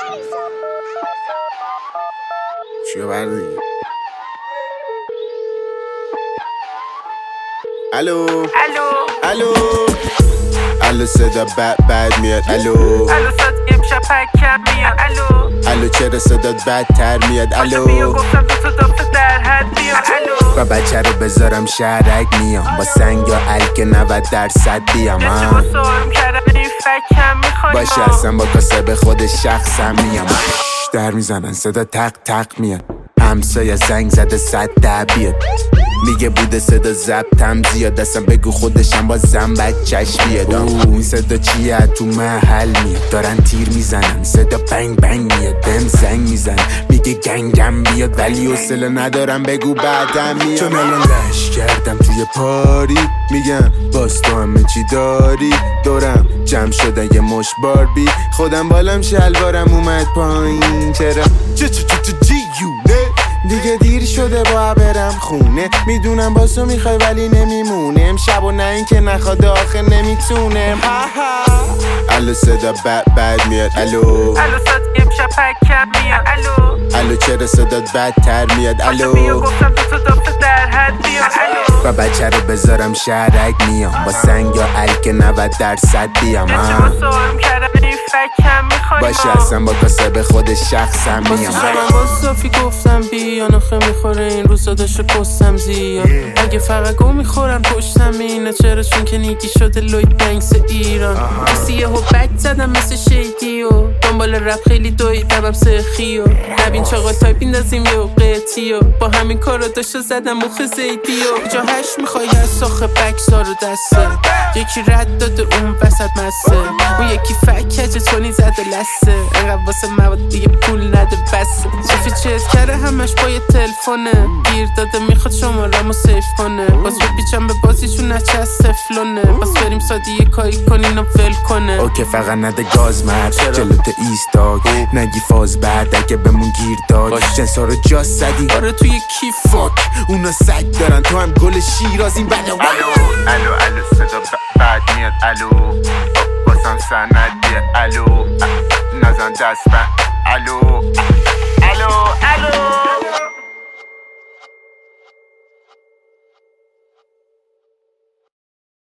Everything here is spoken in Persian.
چیه بردی؟ الو الو الو صدا بد میاد. الو صد امشب پکم میاد. الو چرا صدات بدتر میاد؟ الو بیا گفتم دو تا دافته در حد بیاد. و بچه رو بذارم شهرک میام با سنگ یا الک 90% بیام. با سارم کردم این فکم میخوای باشه اصلا با کاسب خود شخصم میام. در میزنن صدا تق تق میاد. همسایه زنگ زده 100 بیاد. میگه بوده صدا ضبطم زیاد. دستم بگو خودشم با زن بچش بیاد. این صدا چیه تو محل میاد. دارن تیر میزنن صدا بنگ بنگ میاد. بهم زنگ میزن میگه گنگم بیاد ولی حوصله ندارم بگو بعدم میاد. چون الان لش کردم توی پاری میگم باز تو همه چی داری. دورم جمع شدن یه مش باربی. خودم بالم شلوارم اومد پایین. چرا جیونه دیگه دیر شده با برم خونه. میدونم باسو میخوای ولی نمیمونه. امشب و نه این که نخواد آخه نمیتونه. الو صدا بد میاد. الو صد امشب پکم میاد. الو چرا صدات بدتر میاد؟ الو بیا گفتم دو تا دافته در حد بیاد. و بچه رو بذارم شهرک میام با سنگ یا الک 90% بیام. با سارم کردم این فکم میخوای باشه اصلا با کاسب خود شخصم میام. با صافی گفتم بیا نخه میخوره این روزا داشته پستم زیاد. اگه فقط گو میخورم پشتم اینه. چرا چون که نیگی شده لوید بنکس ایران. سیه و بک زدم مثل شیدی و دنبال رپ خیلی دویدم سخی و نبین چاقا تایپ اندازیم یه قطی و با همین کارا داشته زدم مخ زیدی و جا هشت میخوای از ساخه بکسا رو دسته. یکی رد داده اون وسط مسته. اون یکی فکجه تونی زده لسه. انقدر واسه مواد دیگه پول نده بسه. صافی چت کرده همش با یه تلفونه. گیر داده میخواد شمارمو سیف کنه. باز بپیچم به بازی چون نچه از سفلونه. باز بریم سادی یه کاری کنین و ول کنه. اوکی فقط نده گاز مرد جلوت ایستاد. نگی فاز بعد اگه بمون گیر داد. جنسا رو جا زدی آره توی کیف فاک. اونا سگ دارن تو هم گل شیراز این بده. الو صدا بد میاد. باسم سندیه. نزن دست الو